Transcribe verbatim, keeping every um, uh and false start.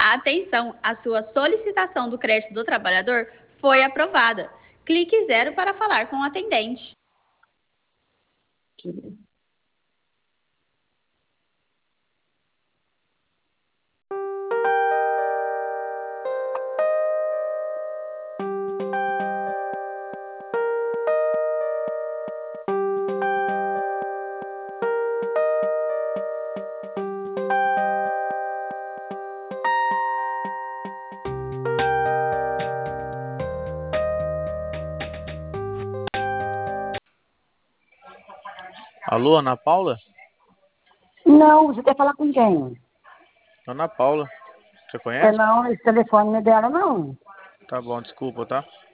Atenção, a sua solicitação do crédito do trabalhador foi aprovada. Clique zero para falar com o atendente. Alô, Ana Paula? Não, você quer falar com quem? Ana Paula, você É conhece? não, esse telefone não é dela, não. Tá bom, desculpa, tá?